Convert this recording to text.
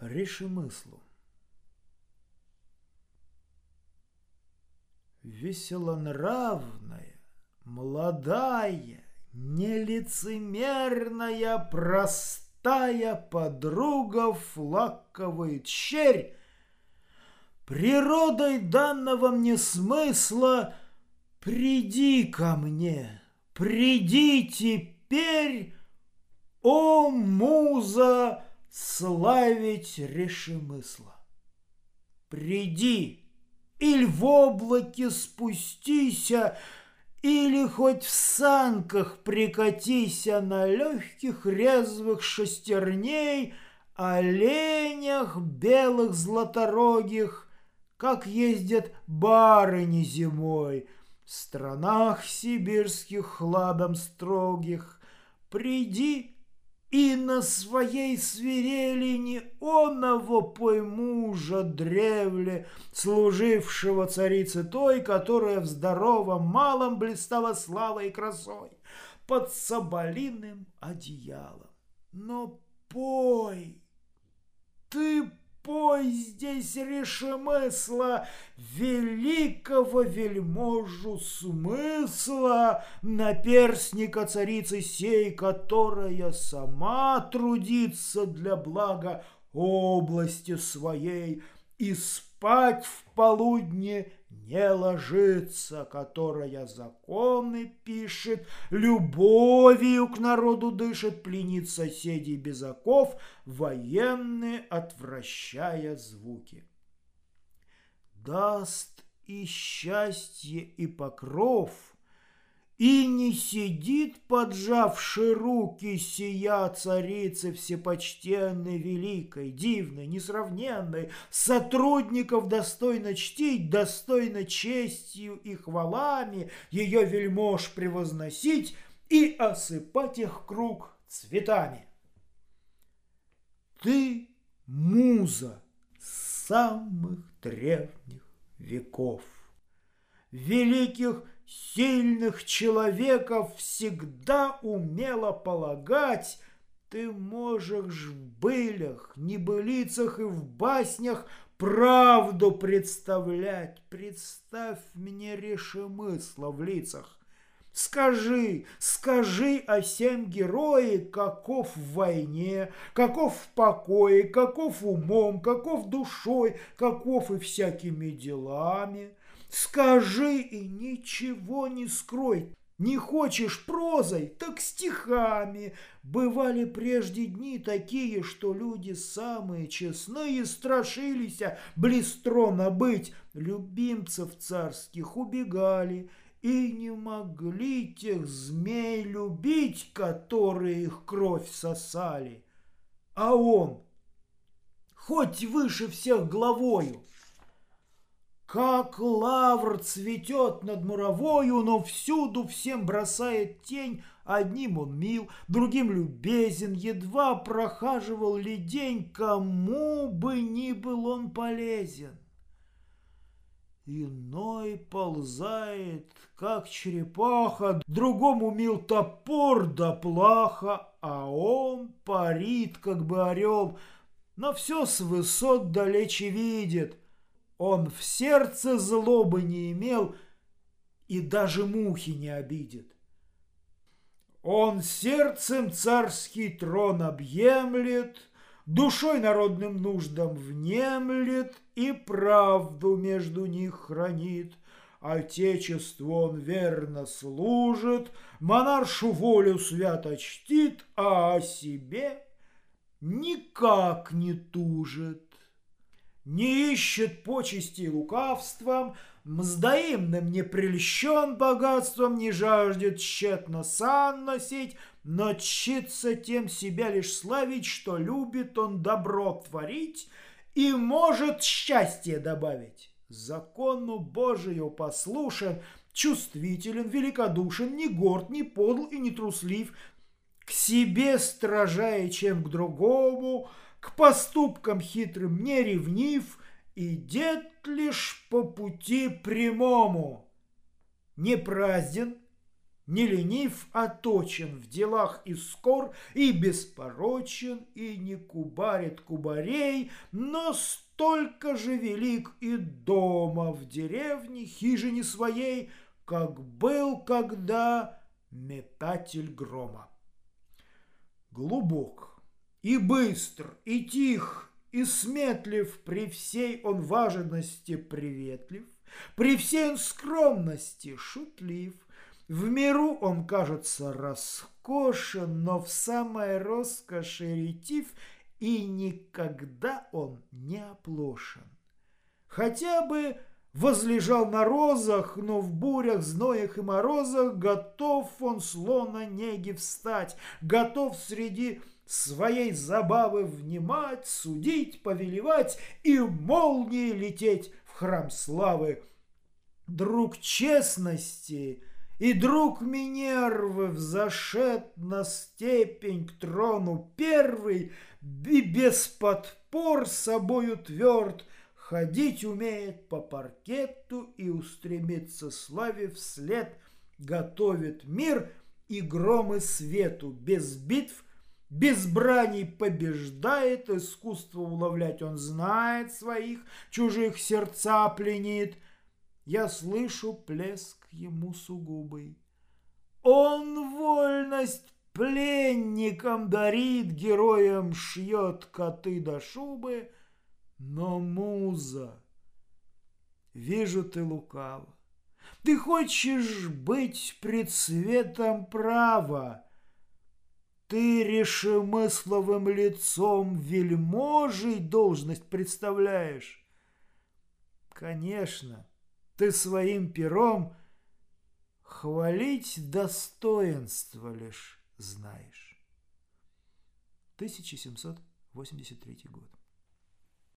Решемыслу. Веселонравная, молодая, нелицемерная, простая подруга флаковая черь, природой данного мне смысла, приди ко мне, приди теперь, о муза, славить решемысла. Приди, или в облаке спустися, или хоть в санках прикатися на легких резвых шестерней, оленях белых златорогих, как ездят барыни зимой в странах сибирских хладом строгих. Приди, и на своей свирели не оного поймужа древле, служившего царице той, которая в здоровом малом блистала славой и красой под соболиным одеялом. Но пой, ты пой здесь решемысла, великого вельможу смысла, наперстника царицы сей, которая сама трудится для блага области своей и спать в полудне не ложится, которая законы пишет, любовью к народу дышит, пленит соседей без оков, военные отвращая звуки. Даст и счастье, и покров, и не сидит, поджавши руки, сия царицы всепочтенной, великой, дивной, несравненной, сотрудников достойно чтить, достойно честью и хвалами ее вельмож превозносить и осыпать их круг цветами. Ты муза самых древних веков, великих сильных человеков всегда умела полагать, ты можешь в былях, небылицах и в баснях правду представлять. Представь мне решемысла в лицах. Скажи о сем герое, каков в войне, каков в покое, каков умом, каков душой, каков и всякими делами. Скажи и ничего не скрой. Не хочешь прозой, так стихами. Бывали прежде дни такие, что люди самые честные страшились близ трона быть. Любимцев царских убегали и не могли тех змей любить, которые их кровь сосали. А он, хоть выше всех главою, как лавр цветет над муровою, но всюду всем бросает тень. Одним он мил, другим любезен, едва прохаживал ли день, кому бы ни был он полезен. Иной ползает, как черепаха, другому мил топор да плаха, а он парит, как бы орел, но все с высот далече видит. Он в сердце злобы не имел и даже мухи не обидит. Он сердцем царский трон объемлет, душой народным нуждам внемлет и правду между них хранит. Отечеству он верно служит, монаршу волю свято чтит, а о себе никак не тужит. Не ищет почести лукавством, мздоимным не прельщен богатством, не жаждет тщетно сан носить, но тщится тем себя лишь славить, что любит он добро творить и может счастье добавить. Закону Божию послушен, чувствителен, великодушен, не горд, не подл и не труслив, к себе стражая, чем к другому, к поступкам хитрым не ревнив, идет лишь по пути прямому. Не празден, Не ленив, а точен в делах и скор, и беспорочен, и не кубарит кубарей, но столько же велик и дома в деревне, хижине своей, как был когда метатель грома. Глубок, и быстр, и тих, и сметлив, при всей он важности приветлив, при всей он скромности шутлив. В миру он кажется роскошен, но в самой роскоши ретив, и никогда он не оплошен. Хотя бы возлежал на розах, но в бурях, зноях и морозах готов он слона неги встать, готов среди своей забавы внимать, судить, повелевать и молнией лететь в храм славы. Друг честности и друг Минервы взошед на степень к трону первый, и без подпор собою тверд, ходить умеет по паркету и устремиться славе вслед, готовит мир и громы свету, без битв, без браней побеждает, искусство уловлять он знает своих, чужих сердца пленит. Я слышу плеск ему сугубый. Он вольность пленникам дарит, героям шьет коты до шубы. Но, муза, вижу, ты лукава. Ты хочешь быть пред светом права. Ты решемысловым лицом вельможей должность представляешь. Конечно, ты своим пером хвалить достоинство лишь знаешь. 1783 год.